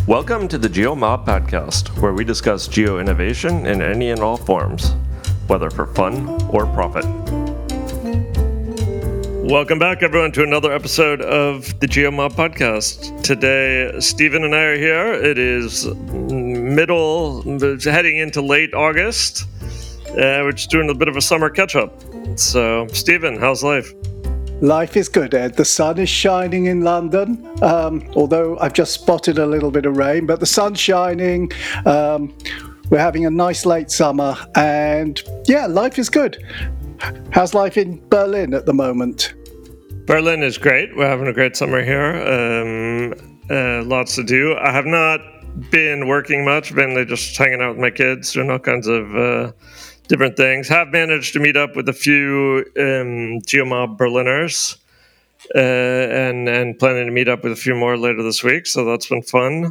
Welcome to the GeoMob podcast, where we discuss geo innovation in any and all forms, whether for fun or profit. Welcome back, everyone, to another episode of the GeoMob podcast. Today, Stephen and I are here. It is heading into late August. We're just doing a bit of a summer catch-up. So, Stephen, how's life? Life is good, Ed. The sun is shining in London, although I've just spotted a little bit of rain, but the sun's shining. We're having a nice late summer, and yeah, life is good. How's life in Berlin at the moment? Berlin is great. We're having a great summer here. Lots to do. I have not been working much, mainly just hanging out with my kids, doing all kinds of different things. Have managed to meet up with a few GeoMob Berliners and planning to meet up with a few more later this week. So that's been fun.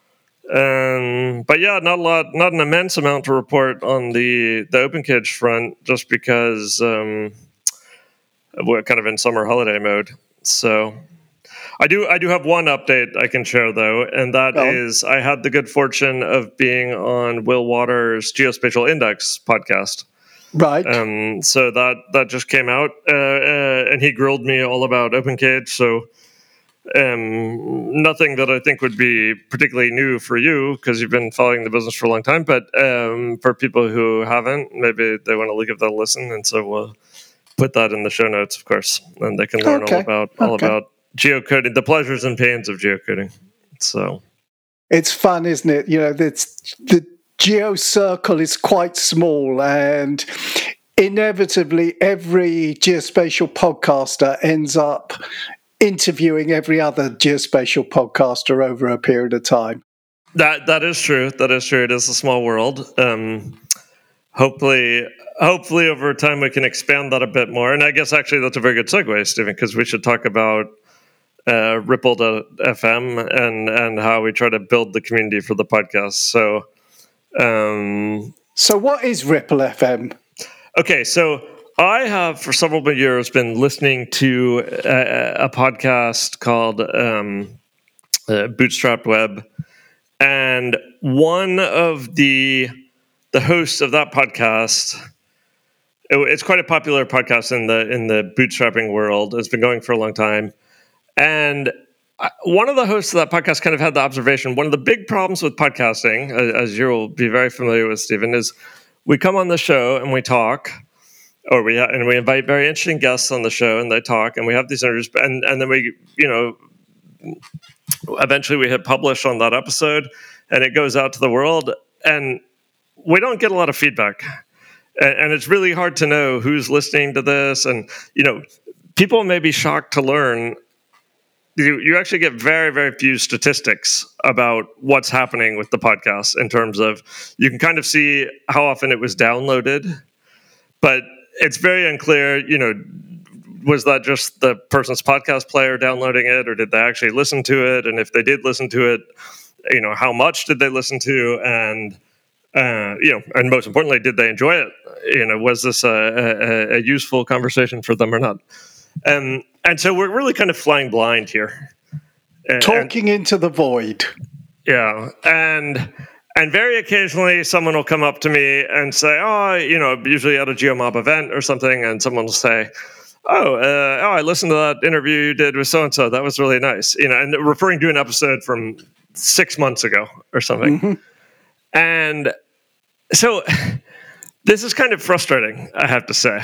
But yeah, not an immense amount to report on the OpenCage front, just because we're kind of in summer holiday mode. So I do have one update I can share, though, and that is I had the good fortune of being on Will Waters' Geospatial Index podcast. Right. So that just came out, and he grilled me all about OpenCage. So nothing that I think would be particularly new for you, because you've been following the business for a long time. But for people who haven't, maybe they want to give that a listen, and so we'll put that in the show notes, of course, and they can learn all about geocoding, the pleasures and pains of geocoding. So it's fun, isn't it? You know, the geo circle is quite small, and inevitably every geospatial podcaster ends up interviewing every other geospatial podcaster over a period of time. That is true. That is true. It is a small world. Hopefully over time we can expand that a bit more. And I guess actually that's a very good segue, Stephen, because we should talk about Ripple.fm and how we try to build the community for the podcast. So what is Ripple FM? Okay, so I have for several years been listening to a podcast called Bootstrapped Web, and one of the hosts of that podcast, it's quite a popular podcast in the bootstrapping world. It's been going for a long time. And one of the hosts of that podcast kind of had the observation, one of the big problems with podcasting, as you'll be very familiar with, Stephen, is we come on the show and we talk, or we invite very interesting guests on the show and they talk, and we have these interviews, and then we, eventually we hit publish on that episode, and it goes out to the world, and we don't get a lot of feedback. And it's really hard to know who's listening to this. And, people may be shocked to learn you actually get very, very few statistics about what's happening with the podcast, in terms of you can kind of see how often it was downloaded, but it's very unclear, was that just the person's podcast player downloading it, or did they actually listen to it? And if they did listen to it, how much did they listen to? And and most importantly, did they enjoy it? Was this a useful conversation for them or not? And so we're really kind of flying blind here. Talking into the void. Yeah. And very occasionally someone will come up to me and say, usually at a GeoMob event or something, and someone will say, I listened to that interview you did with so-and-so. That was really nice. And referring to an episode from 6 months ago or something. Mm-hmm. And so this is kind of frustrating, I have to say.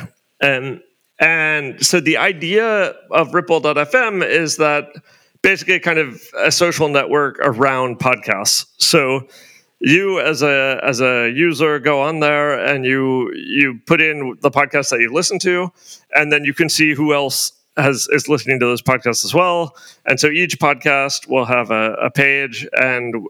And so the idea of Ripple.fm is that basically kind of a social network around podcasts. So you as a user go on there and you put in the podcast that you listen to, and then you can see who else is listening to those podcasts as well. And so each podcast will have a page, and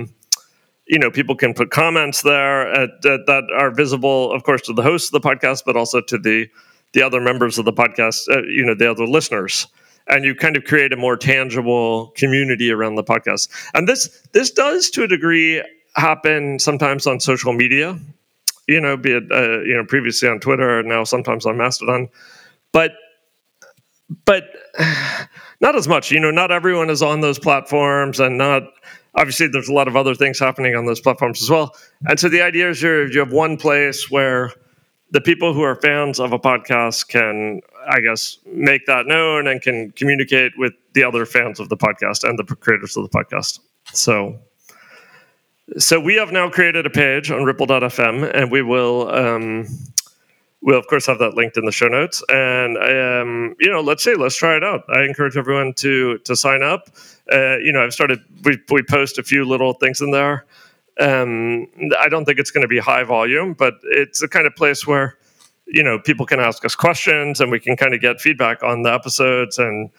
people can put comments there that are visible, of course, to the host of the podcast, but also to the other members of the podcast, the other listeners. And you kind of create a more tangible community around the podcast. And this does, to a degree, happen sometimes on social media, be it, previously on Twitter and now sometimes on Mastodon. But but not as much. Not everyone is on those platforms, and not obviously there's a lot of other things happening on those platforms as well. And so the idea is you have one place where the people who are fans of a podcast can, I guess, make that known and can communicate with the other fans of the podcast and the creators of the podcast. So we have now created a page on Ripple.fm, and we'll of course have that linked in the show notes. And let's try it out. I encourage everyone to sign up. I've started. We post a few little things in there. I don't think it's going to be high volume, but it's the kind of place where people can ask us questions, and we can kind of get feedback on the episodes, and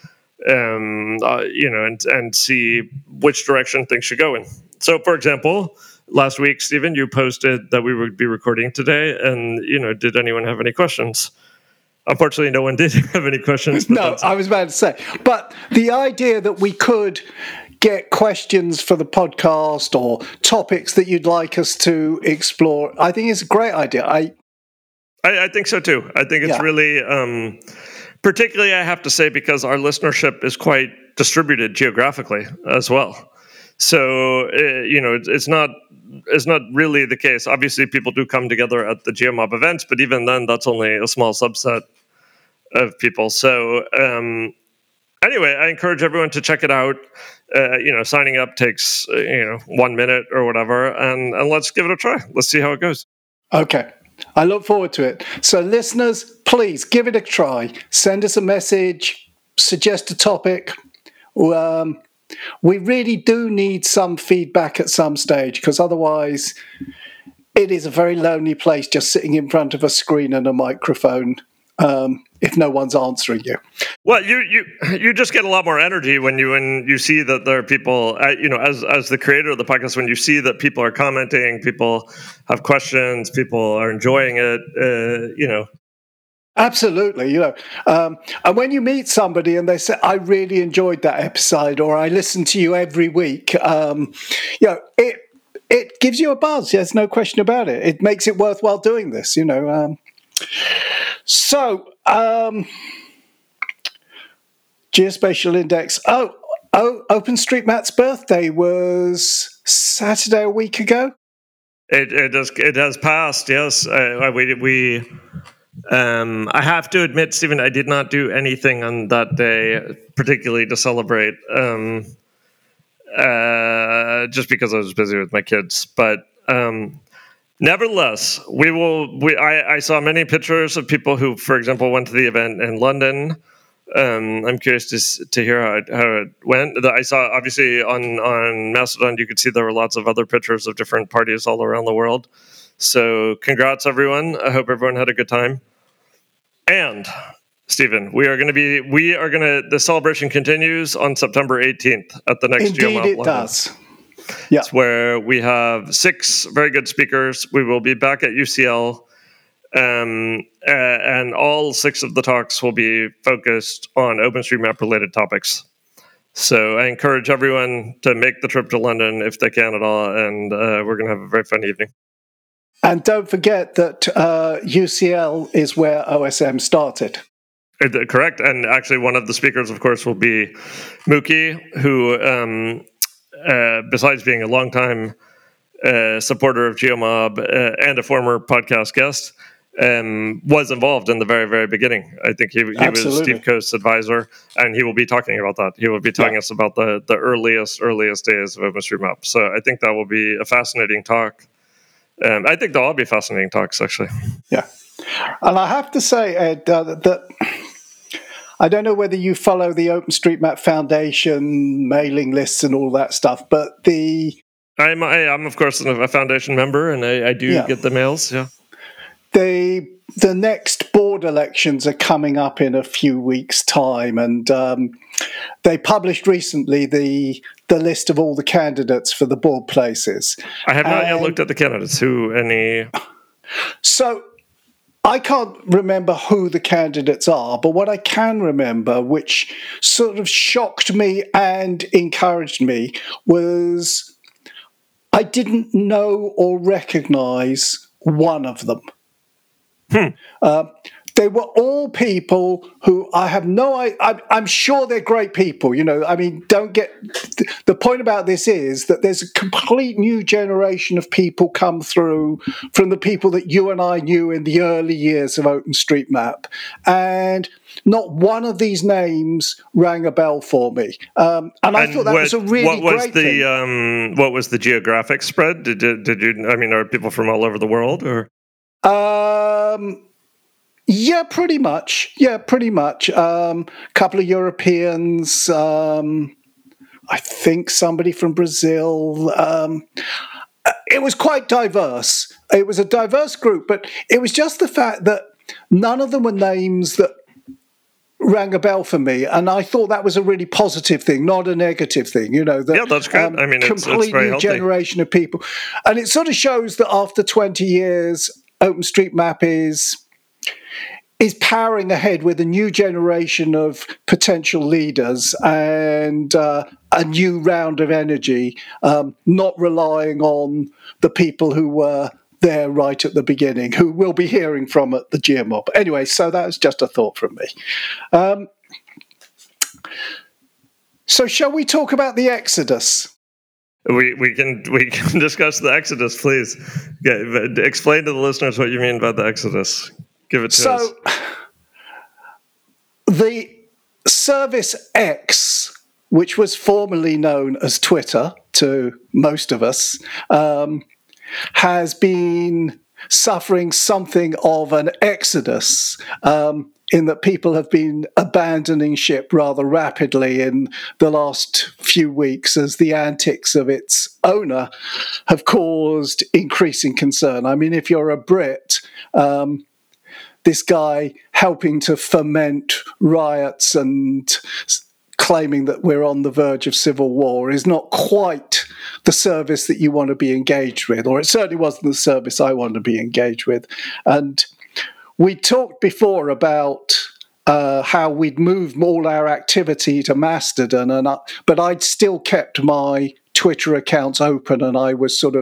and see which direction things should go in. So, for example, last week, Stephen, you posted that we would be recording today, and did anyone have any questions? Unfortunately, no one did have any questions. No, I was about to say, but the idea that we could get questions for the podcast or topics that you'd like us to explore, I think is a great idea. I think so too. I think it's really, particularly, I have to say, because our listenership is quite distributed geographically as well. So it's not really the case. Obviously, people do come together at the GeoMob events, but even then, that's only a small subset of people. So anyway, I encourage everyone to check it out. Signing up takes 1 minute or whatever, and let's give it a try. Let's see how it goes. Okay. I look forward to it. So listeners, please give it a try. Send us a message, suggest a topic. We really do need some feedback at some stage, because otherwise it is a very lonely place just sitting in front of a screen and a microphone if no one's answering you. Well, you just get a lot more energy when you see that there are people, as the creator of the podcast, when you see that people are commenting, people have questions, people are enjoying it, Absolutely, and when you meet somebody and they say, "I really enjoyed that episode," or "I listen to you every week," it gives you a buzz. There's no question about it. It makes it worthwhile doing this, So, Geospatial Index. OpenStreetMap's birthday was Saturday a week ago. It has passed. Yes, I have to admit, Stephen, I did not do anything on that day, particularly to celebrate, just because I was busy with my kids. But nevertheless, I saw many pictures of people who, for example, went to the event in London. I'm curious to hear how it went. I saw, obviously, on Mastodon, you could see there were lots of other pictures of different parties all around the world. So congrats, everyone. I hope everyone had a good time. And Stephen, the celebration continues on September 18th at the next GeoMob. Indeed, it does. Yeah. It's where we have 6 very good speakers. We will be back at UCL, and all 6 of the talks will be focused on OpenStreetMap related topics. So I encourage everyone to make the trip to London if they can at all, and we're going to have a very fun evening. And don't forget that UCL is where OSM started. Correct. And actually, one of the speakers, of course, will be Mookie, who, besides being a longtime supporter of GeoMob and a former podcast guest, was involved in the very, very beginning. I think he was Steve Coast's advisor, and he will be talking about that. He will be telling us about the earliest days of OpenStreetMap. So I think that will be a fascinating talk. I think they'll all be fascinating talks, actually. Yeah. And I have to say, Ed, that I don't know whether you follow the OpenStreetMap Foundation mailing lists and all that stuff, but I'm of course a foundation member, and I do get the mails. Yeah. The next board elections are coming up in a few weeks' time, and they published recently the list of all the candidates for the board places. I have not yet looked at the candidates. So I can't remember who the candidates are, but what I can remember, which sort of shocked me and encouraged me, was I didn't know or recognize one of them. they were all people who I have I'm sure they're great people. I mean, don't get the point about this is that there's a complete new generation of people come through from the people that you and I knew in the early years of OpenStreetMap, and not one of these names rang a bell for me. And I thought that was a really great thing. What was the geographic spread? Did you? I mean, are people from all over the world or? Yeah, pretty much. Couple of Europeans. I think somebody from Brazil. It was quite diverse. It was a diverse group, but it was just the fact that none of them were names that rang a bell for me, and I thought that was a really positive thing, not a negative thing. Yeah, that's good. I mean, it's very new healthy. Generation of people, and it sort of shows that after 20 years, OpenStreetMap is powering ahead with a new generation of potential leaders and a new round of energy, not relying on the people who were there right at the beginning, who we'll be hearing from at the GeoMob. Anyway, so that was just a thought from me. So shall we talk about the Exodus? We can discuss the Exodus, please. Explain to the listeners what you mean by the Exodus. Give it to us. So the Service X, which was formerly known as Twitter to most of us, has been suffering something of an exodus, in that people have been abandoning ship rather rapidly in the last few weeks as the antics of its owner have caused increasing concern. I mean, if you're a Brit, this guy helping to foment riots and claiming that we're on the verge of civil war is not quite the service that you want to be engaged with, or it certainly wasn't the service I wanted to be engaged with. And we talked before about how we'd moved all our activity to Mastodon, but I'd still kept my Twitter accounts open, and I was sort of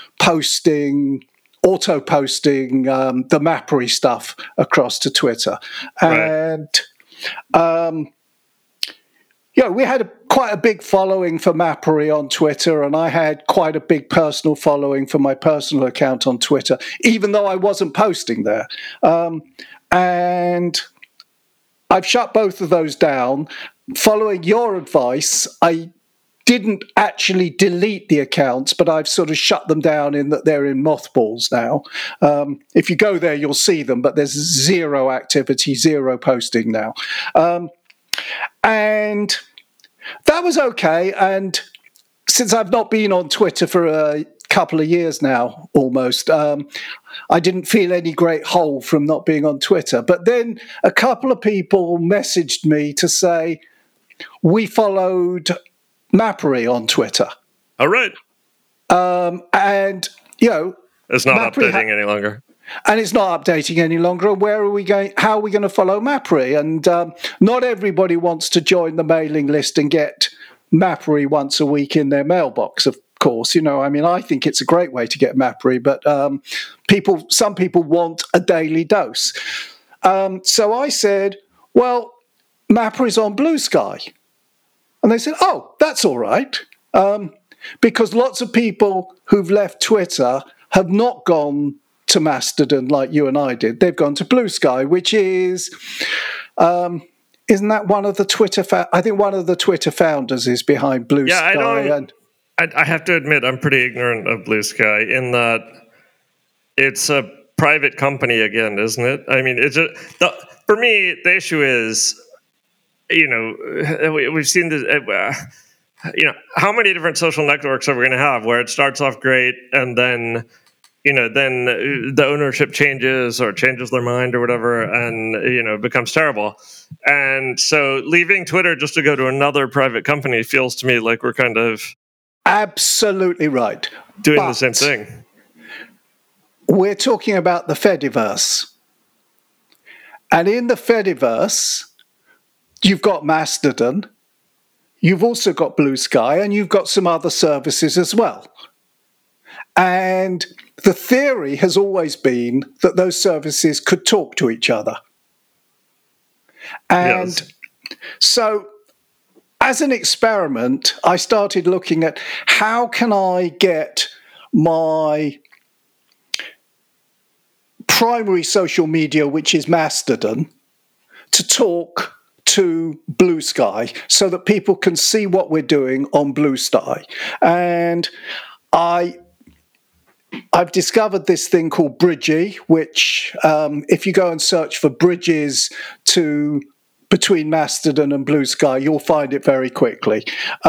auto-posting the Mappery stuff across to Twitter. Right. And we had quite a big following for Mappery on Twitter, and I had quite a big personal following for my personal account on Twitter, even though I wasn't posting there. And I've shut both of those down. Following your advice, I didn't actually delete the accounts, but I've sort of shut them down in that they're in mothballs now. If you go there, you'll see them, but there's zero activity, zero posting now. And that was okay. And since I've not been on Twitter for a couple of years now, almost, I didn't feel any great hole from not being on Twitter. But then a couple of people messaged me to say, we followed Mappery on Twitter. All right. And, it's not updating any longer. And it's not updating any longer. And where are we going? How are we going to follow Mappery? And not everybody wants to join the mailing list and get Mappery once a week in their mailbox, of course. I think it's a great way to get Mappery, but some people want a daily dose. So I said, well, Mappery's on Blue Sky. And they said, oh, that's all right. Because lots of people who've left Twitter have not gone to Mastodon like you and I did. They've gone to Blue Sky, which is, isn't that one of the Twitter? I think one of the Twitter founders is behind Blue Sky. I have to admit, I'm pretty ignorant of Blue Sky in that it's a private company again, isn't it? I mean, for me, the issue is, we've seen this. How many different social networks are we going to have where it starts off great and then the ownership changes or changes their mind or whatever, and it becomes terrible. And so leaving Twitter just to go to another private company feels to me like we're kind of absolutely right doing the same thing. We're talking about the Fediverse, and in the Fediverse, you've got Mastodon, you've also got Blue Sky, and you've got some other services as well. And the theory has always been that those services could talk to each other. And Yes. so as an experiment, I started looking at how can I get my primary social media, which is Mastodon, to talk to Blue Sky so that people can see what we're doing on Blue Sky. And I've discovered this thing called Bridgie, which if you go and search for bridges between Mastodon and Blue Sky, you'll find it very quickly.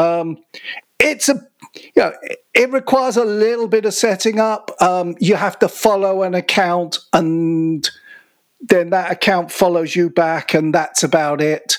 It requires a little bit of setting up. You have to follow an account, and then that account follows you back, and that's about it.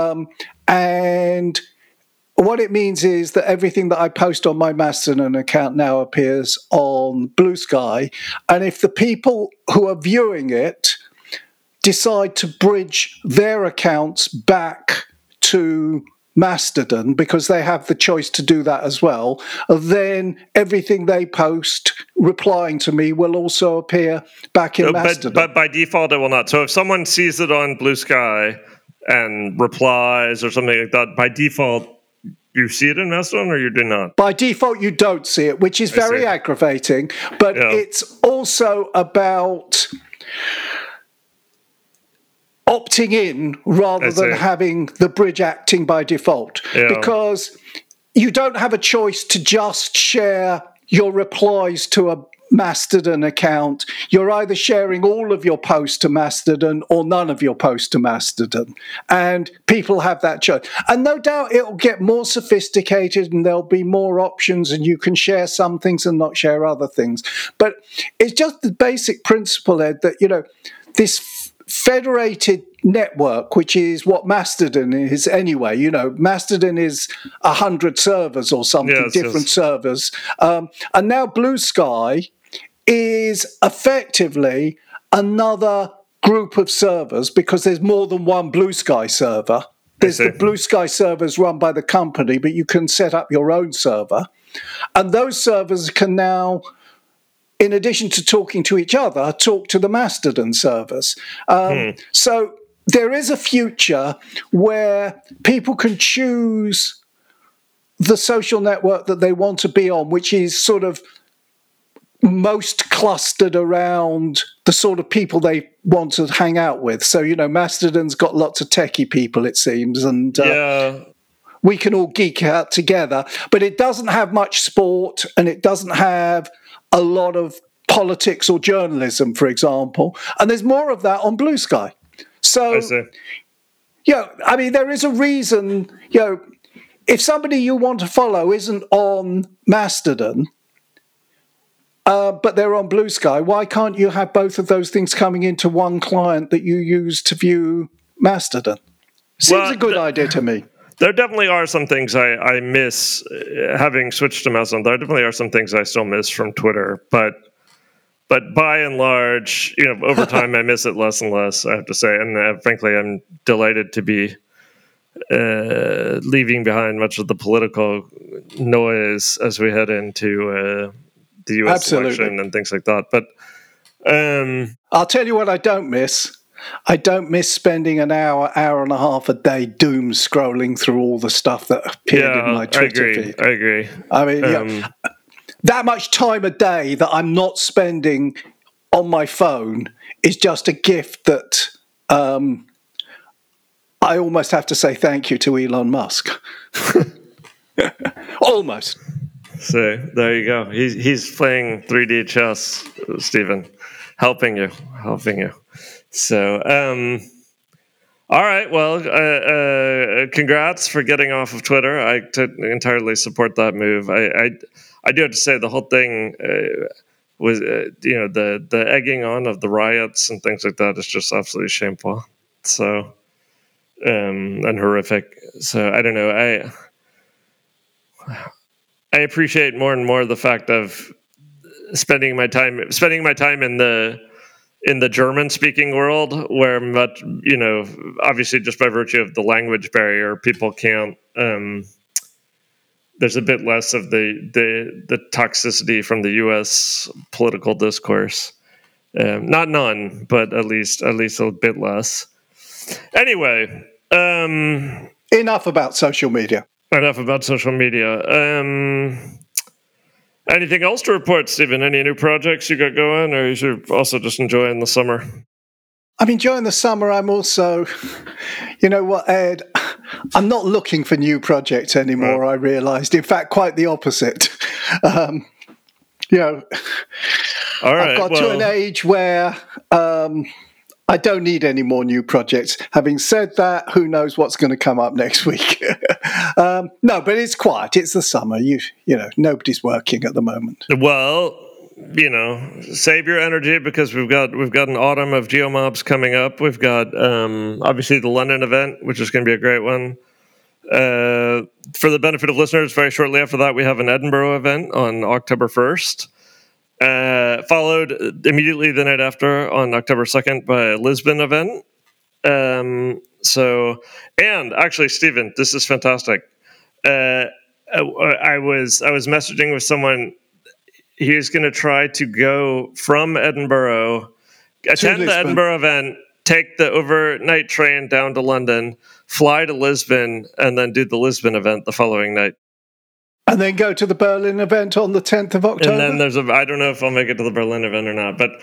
And what it means is that everything that I post on my Mastodon account now appears on Blue Sky. And if the people who are viewing it decide to bridge their accounts back to Mastodon, because they have the choice to do that as well, then everything they post replying to me will also appear back in Mastodon. But by default, it will not. So if someone sees it on Blue Sky and replies or something like that, by default, you see it in Mastodon or you do not? By default, you don't see it, which is very aggravating. But it's also about opting in rather than having the bridge acting by default. Because you don't have a choice to just share your replies to a Mastodon account. You're either sharing all of your posts to Mastodon or none of your posts to Mastodon. And people have that choice. And no doubt it'll get more sophisticated and there'll be more options and you can share some things and not share other things. But it's just the basic principle, Ed, that, this federated network, which is what Mastodon is anyway. Mastodon is 100 servers or something, different servers. And now Blue Sky is effectively another group of servers because there's more than one Blue Sky server. There's the Blue Sky servers run by the company, but you can set up your own server. And those servers can now, in addition to talking to each other, talk to the Mastodon servers. So there is a future where people can choose the social network that they want to be on, which is sort of most clustered around the sort of people they want to hang out with. So, Mastodon's got lots of techie people, it seems, and we can all geek out together. But it doesn't have much sport, and it doesn't have a lot of politics or journalism, for example. And there's more of that on Blue Sky. So, there is a reason, if somebody you want to follow isn't on Mastodon, but they're on Blue Sky, why can't you have both of those things coming into one client that you use to view Mastodon? Seems a good idea to me. There definitely are some things I miss having switched to Mastodon. There definitely are some things I still miss from Twitter, but by and large, over time I miss it less and less, I have to say. And frankly, I'm delighted to be leaving behind much of the political noise as we head into the U.S. election and things like that. But I'll tell you what I don't miss. I don't miss spending an hour and a half a day doom scrolling through all the stuff that appeared in my Twitter feed. I agree. I mean, that much time a day that I'm not spending on my phone is just a gift that I almost have to say thank you to Elon Musk. Almost. So there you go. He's playing 3D chess, Stephen, helping you. So, all right. Well, congrats for getting off of Twitter. I entirely support that move. I do have to say the whole thing was, the egging on of the riots and things like that is just absolutely shameful. So, and horrific. So I don't know. I appreciate more and more the fact of spending my time in the German-speaking world, where obviously just by virtue of the language barrier, people can't. There's a bit less of the toxicity from the U.S. political discourse. Not none, but at least a bit less. Anyway, enough about social media. Anything else to report, Stephen? Any new projects you got going, or you're also just enjoying the summer? I'm enjoying the summer. I'm also, you know what, Ed? I'm not looking for new projects anymore, right. I realised. In fact, quite the opposite. All right, I've got to an age where I don't need any more new projects. Having said that, who knows what's going to come up next week? No, but it's quiet. It's the summer. You know, nobody's working at the moment. Well, save your energy because we've got an autumn of GeoMobs coming up. We've got obviously the London event, which is going to be a great one. For the benefit of listeners, very shortly after that, we have an Edinburgh event on October 1st. Followed immediately the night after on October 2nd by a Lisbon event. And actually, Stephen, this is fantastic. I was messaging with someone. He's going to try to go from Edinburgh, attend the Edinburgh event, take the overnight train down to London, fly to Lisbon, and then do the Lisbon event the following night. And then go to the Berlin event on the 10th of October. And then I don't know if I'll make it to the Berlin event or not, but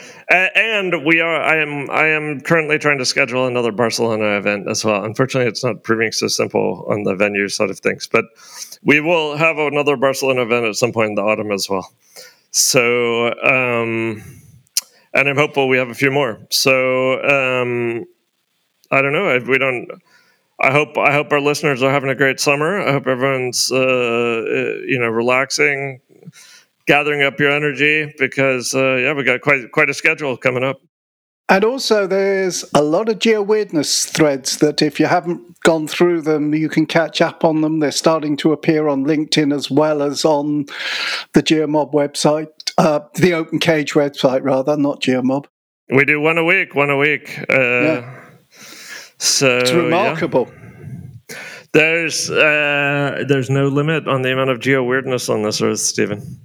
I am currently trying to schedule another Barcelona event as well. Unfortunately, it's not proving so simple on the venue side of things, but we will have another Barcelona event at some point in the autumn as well. So, and I'm hopeful we have a few more. So, I don't know. I hope our listeners are having a great summer. I hope everyone's relaxing, gathering up your energy because we got quite a schedule coming up. And also, there's a lot of GeoWeirdness threads that if you haven't gone through them, you can catch up on them. They're starting to appear on LinkedIn as well as on the GeoMob website, the Open Cage website, rather, not GeoMob. We do one a week. Yeah. So it's remarkable. Yeah. There's no limit on the amount of GeoWeirdness on this earth, Stephen.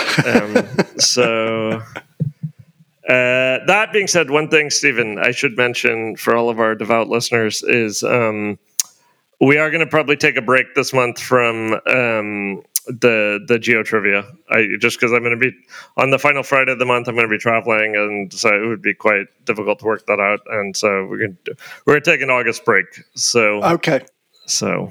That being said, one thing, Stephen, I should mention for all of our devout listeners is we are going to probably take a break this month from the Geo Trivia. Just because I'm going to be on the final Friday of the month, I'm going to be traveling, and so it would be quite difficult to work that out. And so we're going to take an August break. So okay. So,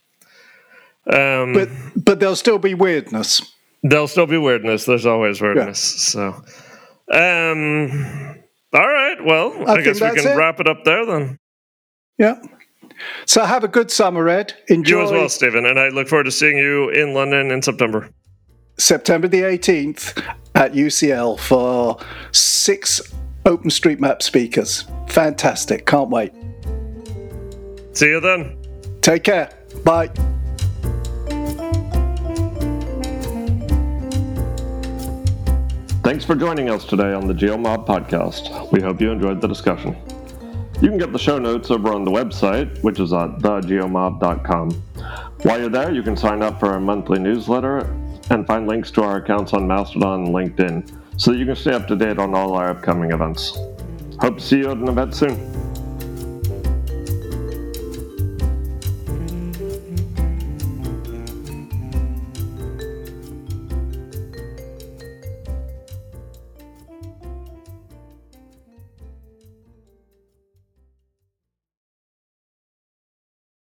but there'll still be weirdness. There'll still be weirdness. There's always weirdness. Yeah. So, all right. Well, I guess we can wrap it up there then. Yeah. So have a good summer, Ed. Enjoy. You as well, Stephen. And I look forward to seeing you in London in September. September the 18th at UCL for 6 OpenStreetMap speakers. Fantastic. Can't wait. See you then. Take care. Bye. Thanks for joining us today on the GeoMob podcast. We hope you enjoyed the discussion. You can get the show notes over on the website, which is at thegeomob.com. While you're there, you can sign up for our monthly newsletter and find links to our accounts on Mastodon and LinkedIn so that you can stay up to date on all our upcoming events. Hope to see you at an event soon.